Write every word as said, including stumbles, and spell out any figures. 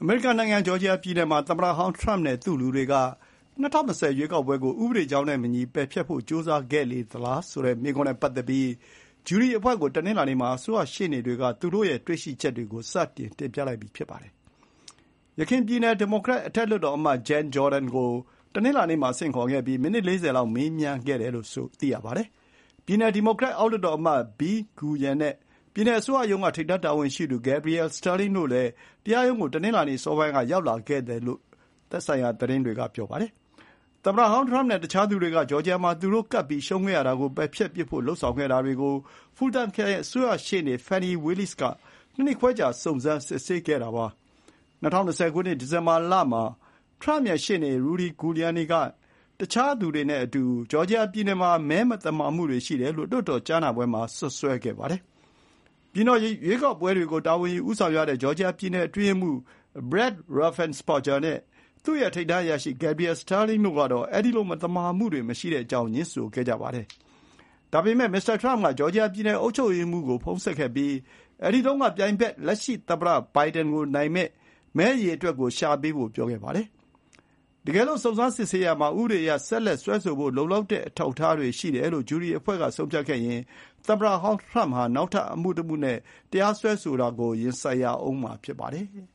အမေရိကန်နိုင်ငံဂျော်ဂျီယာပြည်နယ်မှာသမ္မတဟောင်းထရမ့်နဲ့သူ့လူတွေက၂၀၂၀ရွေးကောက်ပွဲကိုဥပဒေကြောင်းနဲ့မညီပယ်ဖျက်ဖို့ကြိုးစားခဲ့လေသလားဆိုတဲ့မေးခွန်းနဲ့ပတ်သက်ပြီးဂျူရီအဖွဲ့ကိုတနင်္လာနေ့မှာအစိုးရရှေ့နေတွေကသူတို့ရဲ့တွေ့ရှိချက်တွေကိုစတင်တင်ပြလိုက်ပြီဖြစ်ပါတယ်။ယခင်ပြည်နယ်ဒီမိုကရက်အထက်လွှတ်တော်အမတ် Jen Jordan ကိုတနင်္လာနေ့မှာဆင့်ခေါ်ခဲ့ပြီးမိနစ်လေးဆယ်လောက်မေးမြန်းခဲ့တယ်လို့ဆိုသိရပါတယ်။ပြည်နယ်ဒီမိုကရက်အောက်လွှတ်တော်အမတ် Bill Guyen နဲ့ပြည်နယ်အစိုးရရုံးကထိပ်တန်းတာဝန်ရှိသူ Gabriel Sterling တို့လည်းတရားရုံးကိုတနင်္လာနေ့စောပိုင်းကရောက်လာခဲ့တယ်လို့သက်ဆိုင်ရာသတင်းတွေကပြောပါတယ်။သမ္မတဟောင်းထရမ့်နဲ့တခြားသူတွေကဂျော်ဂျီယာမှာသူတို့ကပ်ပြီးရှုံးခဲ့ရတာကိုပယ်ဖျက်ပစ်ဖို့လုပ်ဆောင်ခဲ့တာတွေကို Fulton ခရိုင်အစိုးရရှေ့နေ Fani Willis ကနှစ်နှစ်ခွဲကြာစုံစမ်းစစ်ဆေးခဲ့တာပါ။၂၀၂၀ခုနှစ်ဒီဇင်ဘာလမှာထရမ့်ရဲ့ရှေ့နေ Rudy Giuliani ကတခြားသူတွေနဲ့အတူဂျော်ဂျီယာပြည်နယ်မှာမဲမသမာမှုတွေရှိတယ်လို့လွှတ်တော်ကြားနာပွဲမှာစွပ်စွဲခဲ့ပါတယ်။ပြည်နယ်ရွေးကောက်ပွဲတွေကိုတာဝန်ယူဦးဆောင်ရတဲ့ဂျော်ဂျီယာပြည်နယ်အတွင်းရေးမှူး Brad Raffensperger နဲ့သူ့ရဲ့ထိပ်တန်းအရာရှိ Gabriel Sterling တို့ကတော့အဲဒီလိုမသမာမှုတွေမရှိကြောင်းငြင်းဆိုခဲ့ကြပါတယ်။ဒါပေမဲ့မစ္စတာထရမ့်ကဂျော်ဂျီယာပြည်နယ်အုပ်ချုပ်ရေးမှူးကိုဖုန်းဆက်ခဲ့ပြီးအဲဒီတုန်းကပြိုင်ဘက်လက်ရှိသမ္မတဘိုင်ဒန်ကိုနိုင်မယ့်မဲအရေအတွက်ကိုရှာပေးဖို့ပြောခဲ့ပါတယ်။တကယ်လို့စုံစမ်းစစ်ဆေးရာမှာဥပဒေအရဆက်လက်စွဲဆိုဖို့လုံလောက်တဲ့အထောက်အထားတွေရှိတယ်လို့ဂျူရီအဖွဲ့ကဆုံးဖြတ်ခဲ့ရင်သမ္မတဟောင်းထရမ့်ဟာနောက်ထပ်အမှုတမှုနဲ့တရားစွဲဆိုတာကိုရင်ဆိုင်ရဦးမှာဖြစ်ပါတယ်။